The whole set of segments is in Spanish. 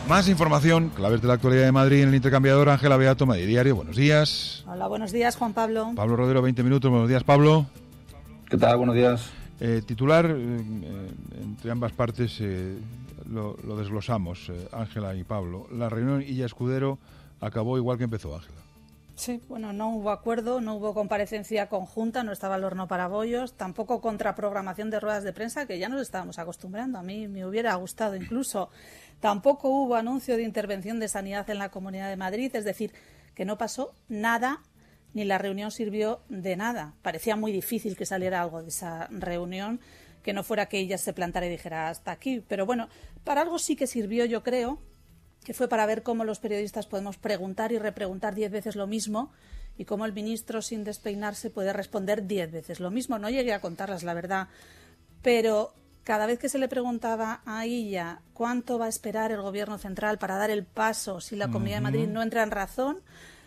Más información, claves de la actualidad de Madrid en el intercambiador. Ángela Beato, Madrid Diario, buenos días. Hola, buenos días, Juan Pablo. Pablo Rodero, 20 minutos, buenos días, Pablo. ¿Qué tal? Buenos días. Titular, entre ambas partes lo desglosamos, Ángela y Pablo. La reunión Illa Escudero acabó igual que empezó, Ángela. Sí, bueno, no hubo acuerdo, no hubo comparecencia conjunta, no estaba el horno para bollos, tampoco contraprogramación de ruedas de prensa, que ya nos estábamos acostumbrando. A mí me hubiera gustado incluso. Tampoco hubo anuncio de intervención de sanidad en la Comunidad de Madrid, es decir, que no pasó nada, ni la reunión sirvió de nada. Parecía muy difícil que saliera algo de esa reunión, que no fuera que ella se plantara y dijera hasta aquí. Pero bueno, para algo sí que sirvió, yo creo, que fue para ver cómo los periodistas podemos preguntar y repreguntar 10 veces lo mismo y cómo el ministro, sin despeinarse, puede responder 10 veces lo mismo. No llegué a contarlas, la verdad, pero cada vez que se le preguntaba a ella cuánto va a esperar el Gobierno central para dar el paso si la Comunidad de Madrid no entra en razón,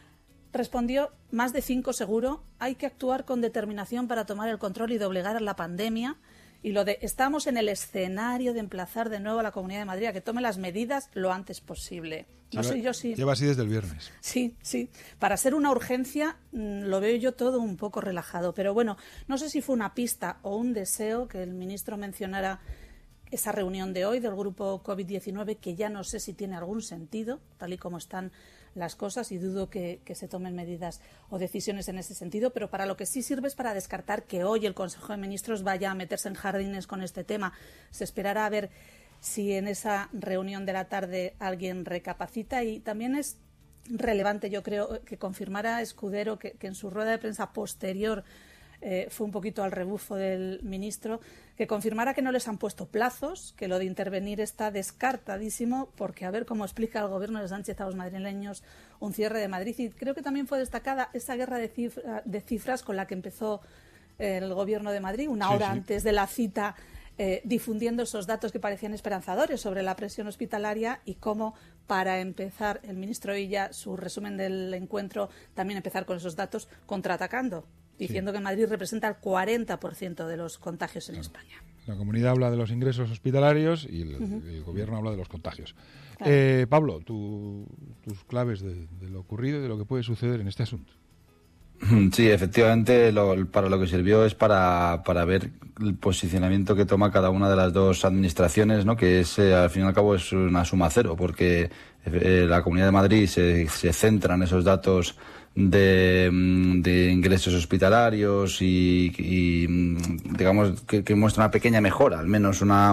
respondió más de 5 seguro. Hay que actuar con determinación para tomar el control y doblegar a la pandemia. Y lo de estamos en el escenario de emplazar de nuevo a la Comunidad de Madrid a que tome las medidas lo antes posible. No sé yo si... Lleva así desde el viernes. Sí. Para ser una urgencia lo veo yo todo un poco relajado. Pero bueno, no sé si fue una pista o un deseo que el ministro mencionara esa reunión de hoy del grupo COVID-19, que ya no sé si tiene algún sentido, tal y como están las cosas, y dudo que se tomen medidas o decisiones en ese sentido, pero para lo que sí sirve es para descartar que hoy el Consejo de Ministros vaya a meterse en jardines con este tema. Se esperará a ver si en esa reunión de la tarde alguien recapacita, y también es relevante, yo creo, que confirmara Escudero que en su rueda de prensa posterior fue un poquito al rebufo del ministro, que confirmara que no les han puesto plazos, que lo de intervenir está descartadísimo, porque a ver cómo explica el gobierno de Sánchez a los madrileños un cierre de Madrid. Y creo que también fue destacada esa guerra de cifras con la que empezó el gobierno de Madrid, una hora antes de la cita, difundiendo esos datos que parecían esperanzadores sobre la presión hospitalaria, y cómo, para empezar, el ministro Illa, su resumen del encuentro, también empezar con esos datos, contraatacando, diciendo que Madrid representa el 40% de los contagios en España. La comunidad habla de los ingresos hospitalarios y el gobierno habla de los contagios. Claro. Pablo, tus claves de lo ocurrido y de lo que puede suceder en este asunto. Sí, efectivamente, para lo que sirvió es para ver el posicionamiento que toma cada una de las dos administraciones, ¿no? Que es, al fin y al cabo, es una suma cero, porque la Comunidad de Madrid se centra en esos datos de ingresos hospitalarios y digamos que muestra una pequeña mejora, al menos una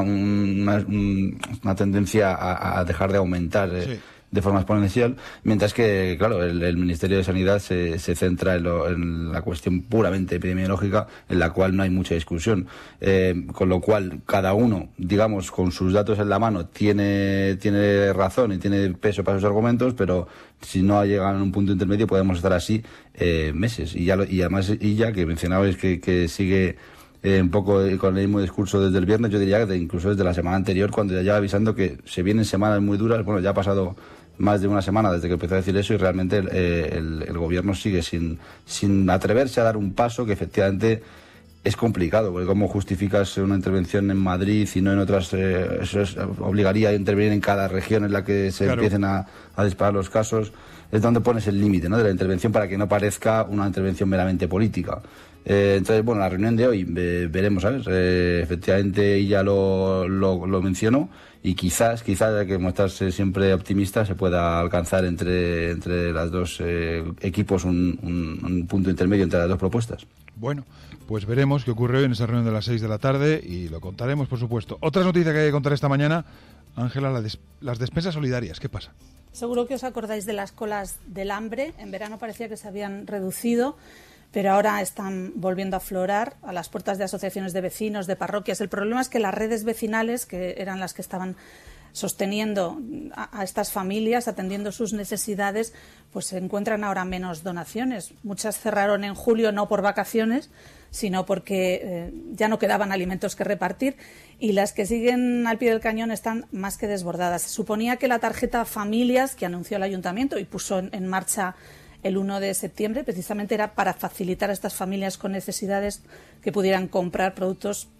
tendencia a dejar de aumentar de forma exponencial, mientras que, claro, el Ministerio de Sanidad se centra en la cuestión puramente epidemiológica, en la cual no hay mucha discusión, con lo cual cada uno, digamos, con sus datos en la mano tiene razón y tiene peso para sus argumentos, pero si no llegan a un punto intermedio podemos estar así meses. Y además Illa, que mencionabais que sigue un poco con el mismo discurso desde el viernes, yo diría que incluso desde la semana anterior, cuando ya lleva avisando que se vienen semanas muy duras. Bueno, ya ha pasado más de una semana desde que empezó a decir eso, y realmente el gobierno sigue sin atreverse a dar un paso que efectivamente es complicado, porque cómo justificas una intervención en Madrid y no en otras. Eso obligaría a intervenir en cada región en la que se empiecen a disparar los casos. Es donde pones el límite, ¿no?, de la intervención, para que no parezca una intervención meramente política. Entonces, bueno, la reunión de hoy veremos, ¿sabes? Efectivamente ella lo mencionó, y quizás hay que mostrarse siempre optimista, se pueda alcanzar entre los dos equipos un punto intermedio entre las dos propuestas. Bueno, pues veremos qué ocurre hoy en esa reunión de las 6 de la tarde y lo contaremos, por supuesto. Otra noticia que hay que contar esta mañana, Ángela, las despensas solidarias. ¿Qué pasa? Seguro que os acordáis de las colas del hambre. En verano parecía que se habían reducido, pero ahora están volviendo a aflorar a las puertas de asociaciones de vecinos, de parroquias. El problema es que las redes vecinales, que eran las que estaban sosteniendo a estas familias, atendiendo sus necesidades, pues se encuentran ahora menos donaciones. Muchas cerraron en julio, no por vacaciones, sino porque ya no quedaban alimentos que repartir, y las que siguen al pie del cañón están más que desbordadas. Se suponía que la tarjeta Familias, que anunció el Ayuntamiento y puso en marcha el 1 de septiembre, precisamente era para facilitar a estas familias con necesidades que pudieran comprar productos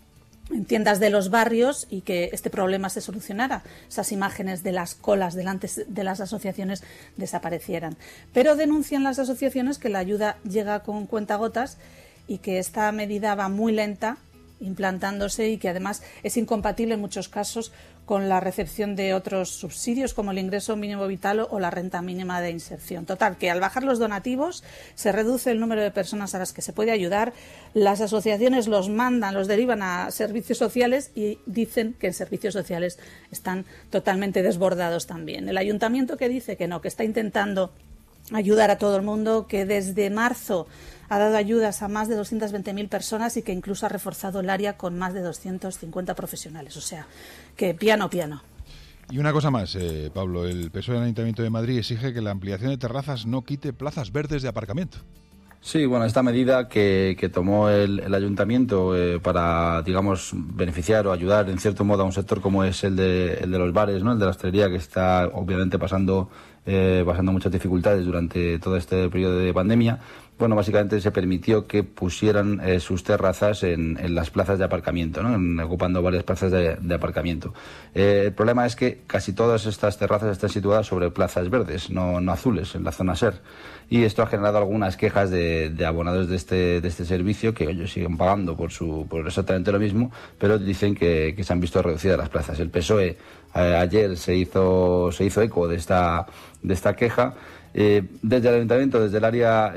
en tiendas de los barrios y que este problema se solucionara, esas imágenes de las colas delante de las asociaciones desaparecieran. Pero denuncian las asociaciones que la ayuda llega con cuentagotas y que esta medida va muy lenta implantándose y que además es incompatible en muchos casos con la recepción de otros subsidios como el ingreso mínimo vital o la renta mínima de inserción. Total, que al bajar los donativos se reduce el número de personas a las que se puede ayudar, las asociaciones los mandan, los derivan a servicios sociales y dicen que en servicios sociales están totalmente desbordados también. El ayuntamiento que dice que no, que está intentando ayudar a todo el mundo, que desde marzo ha dado ayudas a más de 220.000 personas y que incluso ha reforzado el área con más de 250 profesionales. O sea, que piano. Y una cosa más, Pablo, el PSOE del Ayuntamiento de Madrid exige que la ampliación de terrazas no quite plazas verdes de aparcamiento. Sí, bueno, esta medida que tomó el ayuntamiento para, digamos, beneficiar o ayudar en cierto modo a un sector como es el de los bares, ¿no? El de la hostelería, que está obviamente pasando muchas dificultades durante todo este periodo de pandemia. Bueno, básicamente se permitió que pusieran sus terrazas en las plazas de aparcamiento, ¿no? Ocupando varias plazas de aparcamiento. El problema es que casi todas estas terrazas están situadas sobre plazas verdes, no azules, en la zona SER. Y esto ha generado algunas quejas de abonados de este servicio, que ellos siguen pagando por exactamente lo mismo, pero dicen que se han visto reducidas las plazas. El PSOE ayer se hizo eco de esta queja. Desde el Ayuntamiento, desde el área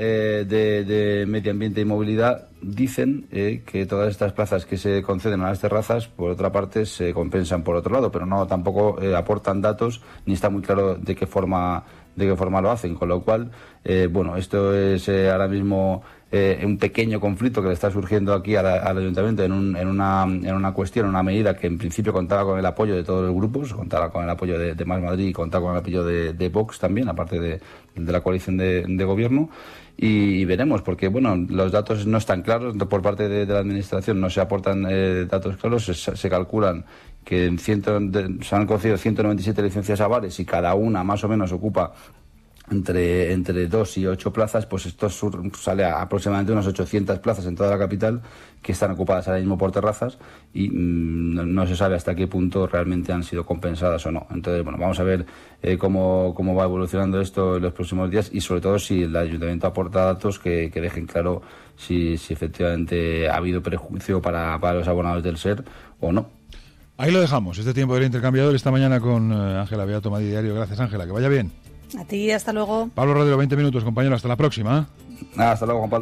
de Medio Ambiente y Movilidad, dicen que todas estas plazas que se conceden a las terrazas, por otra parte, se compensan por otro lado, pero no tampoco aportan datos ni está muy claro de qué forma lo hacen, con lo cual, bueno, esto es ahora mismo un pequeño conflicto que le está surgiendo aquí al Ayuntamiento en una cuestión, una medida que en principio contaba con el apoyo de todos los grupos, contaba con el apoyo de Más Madrid y contaba con el apoyo de Vox también, aparte de la coalición de gobierno. Y veremos, porque bueno, los datos no están claros por parte de la Administración, no se aportan datos claros, se calculan que se han concedido 197 licencias a bares y cada una más o menos ocupa entre 2 y 8 plazas, pues esto sale a aproximadamente unas 800 plazas en toda la capital que están ocupadas ahora mismo por terrazas y no se sabe hasta qué punto realmente han sido compensadas o no. Entonces, bueno, vamos a ver cómo va evolucionando esto en los próximos días y sobre todo si el Ayuntamiento aporta datos que dejen claro si efectivamente ha habido perjuicio para los abonados del SER o no. Ahí lo dejamos, este tiempo del intercambiador esta mañana con Ángela Beato, Madrid Diario. Gracias, Ángela, que vaya bien. A ti, hasta luego. Pablo Rodero, 20 minutos, compañero, hasta la próxima. Hasta luego, Juan Pablo.